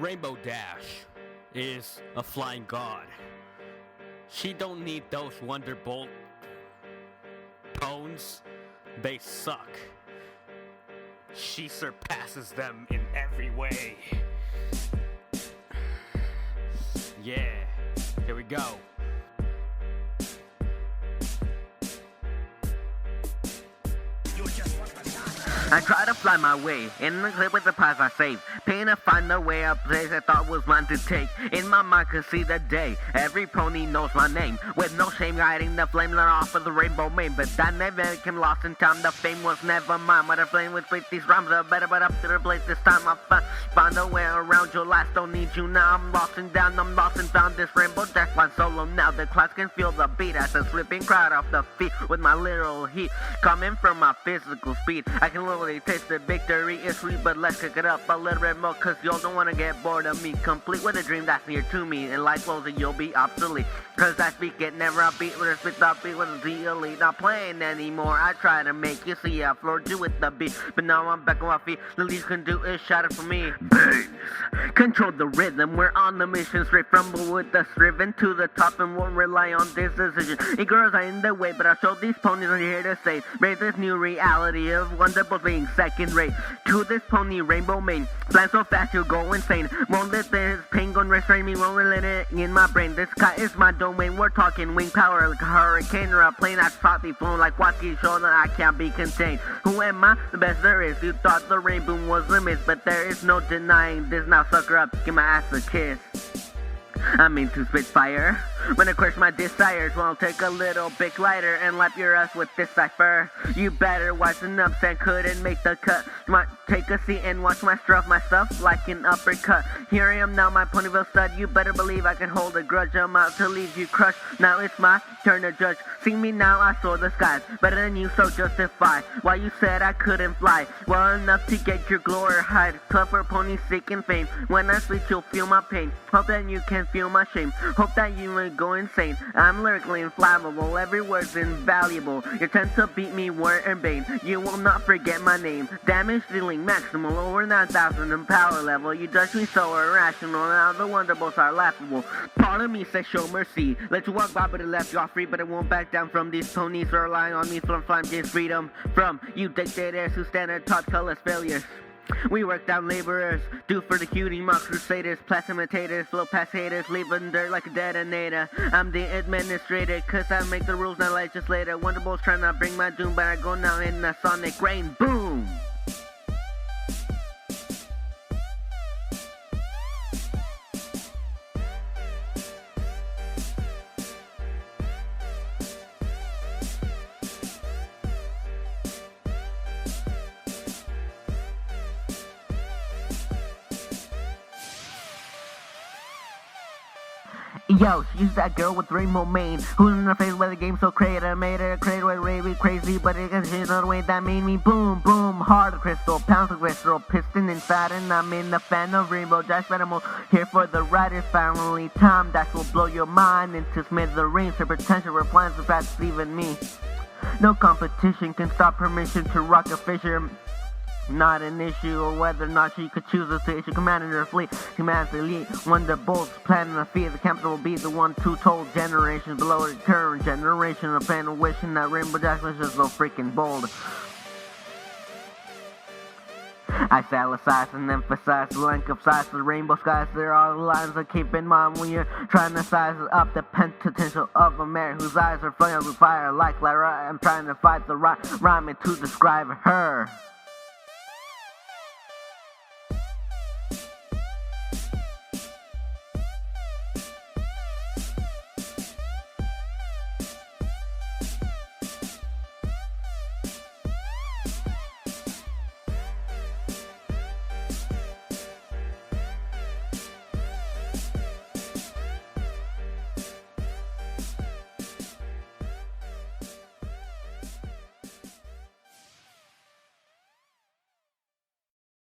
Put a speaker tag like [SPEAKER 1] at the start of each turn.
[SPEAKER 1] Rainbow Dash is a flying god. She don't need those Wonderbolt bones. They suck. She surpasses them in every way. Yeah, here we go.
[SPEAKER 2] I try to fly my way, in the clip with the prize I saved. Paying to find the way a place I thought was mine to take. In my mind could see the day, every pony knows my name. With no shame guiding the flame, let off of the rainbow mane. But that never came lost in time, the fame was never mine. But I flame with faith, these rhymes are better, but up to the place this time I find a way around your life, don't need you now. I'm lost and down, I'm lost and found this rainbow dash flying solo now. The clouds can feel the beat as a slipping crowd off the feet. With my literal heat, coming from my physical speed. I can literally taste the victory is sweet, but let's kick it up a little bit more, cause y'all don't wanna get bored of me. Complete with a dream that's near to me, and life flows and you'll be obsolete. Cause I speak it, never I beat with a spit up beat with the elite. Not playing anymore, I try to make you see I floored you with the beat, but now I'm back on my feet. The least can do is shout it for me. Bass, control the rhythm, we're on the mission, straight from with us, driven to the top and won't rely on this decision. It girls are in the way, but I'll show these ponies are here to save. Raise this new reality of Wonderbolt being second rate. To this pony rainbow mane, flying so fast you'll go insane. Won't let this pain go and restrain me, won't let it in my brain. This sky is my domain, we're talking wing power like a hurricane or a plane. I shot the flown like Watsky, show that I can't be contained. Who am I? The best there is. You thought the rainbow was a myth, but there is no denying this. Now sucker up, give my ass a kiss. I'm into spitfire. When I crush my desires, well, I'll take a little big lighter and lap your ass with this cipher. You better wisen up, and couldn't make the cut. Take a seat and watch my stuff like an uppercut. Here I am now, my Ponyville stud. You better believe I can hold a grudge. I'm out to leave you crushed. Now it's my turn to judge. See me now, I soar the skies. Better than you, so justify why you said I couldn't fly. Well enough to get your glory hide. Tougher ponies seeking fame. When I sleep, you'll feel my pain. Hope that you can feel my shame. Hope that you will go insane. I'm lyrically inflammable. Every word's invaluable. You tend to beat me word and bane. You will not forget my name. Damage dealing maximal over 9,000 in power level. You judge me so irrational. Now the Wonderbolts are laughable. Part of me says show mercy. Let you walk by, but it left you off free. But I won't back down from these ponies relying on me from James freedom. From you dictators who stand and taught colors failures. We work down laborers, do for the cutie mock crusaders, plasimitators, flow past haters, leaving dirt like a detonator. I'm the administrator, cause I make the rules, not legislator. Wonderbolt's trying to bring my doom, but I go now in a sonic rain, boom! Yo, she's that girl with rainbow mane, who's in the face by the game so creative, made her create way really crazy, but it can change the way that made me boom, boom, hard crystal, pounds of crystal, piston inside, and I'm in the fan of Rainbow Dash Animal, here for the Riders family, time that will blow your mind into smithereens, her potential replies as fast as even me. No competition can stop permission to rock a fisher. Not an issue, or whether or not she could choose us to issue command in her fleet. Commands the elite, Wonderbolts planning a feat. The captain will be the one who told generations below the current generation of plan of wishing that Rainbow Dash was just so freaking bold. I salicize and emphasize the length of size of the rainbow skies. There are lines to keep in mind when you're trying to size up the potential of a mare whose eyes are flaming with fire like Lara. I'm trying to fight the right rhyming to describe her.